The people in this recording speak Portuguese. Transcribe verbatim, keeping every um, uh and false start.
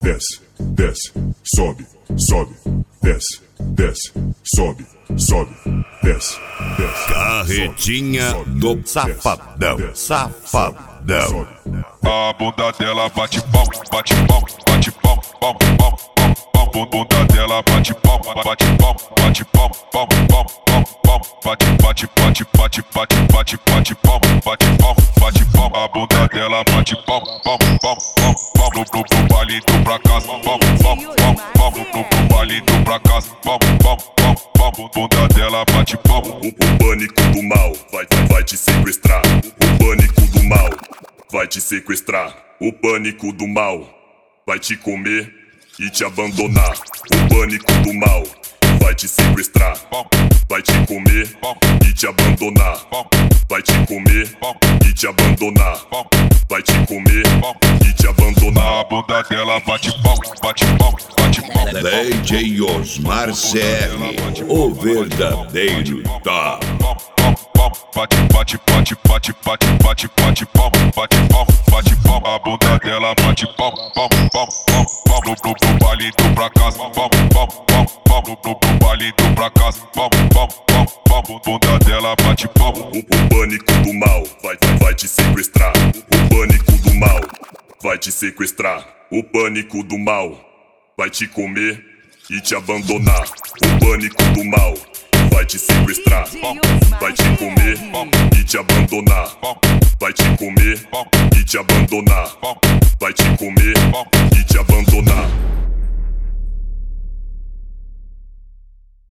desce, desce, sobe, sobe, desce, desce, sobe, sobe, desce, desce. Carretinha sobe, do desce, Safadão, desce, Safadão. sobe. A bunda dela bate palma, bate palma, bate palma, palma, palma, palma, palma. Bunda dela bate palma, bate palma, bate palma, palma, palma, palma, palma. Bate, bate, bate, bate, bate, bate, bate palma, bate palma, bate palma. A bunda dela bate palma, palma, palma, palma, palma. No pro pro palito pra casa, palma, palma, palma, palma. No pro palito pra casa, palma, palma, palma, palma. Bunda dela bate palma. O, o pânico do mal vai, vai, vai te sequestrar. O pânico do mal vai te sequestrar. O pânico do mal vai te comer e te abandonar. O pânico do mal vai te sequestrar, vai te comer e te abandonar. Vai te comer e te abandonar. Vai te comer e te abandonar. A bunda dela bate palma, bate palma, bate palma. D J Osmar C R, o verdadeiro top. Bate, bate, bate, bate, bate, bate, bate palma, bate palma, bate palma. A bunda dela bate palma, palma, palma, palma, palma. No pro pro palito pra casa, palma, palma, palma, palma. No pro pro palito pra casa, palma, palma, palma, palma. Bunda dela bate palma. O, o pânico do mal vai, vai, vai te sequestrar. O pânico do mal vai te sequestrar. O pânico do mal vai te comer e te abandonar. O pânico do mal vai te sequestrar, vai te comer e te abandonar. Vai te comer e te abandonar. Vai te comer e te abandonar.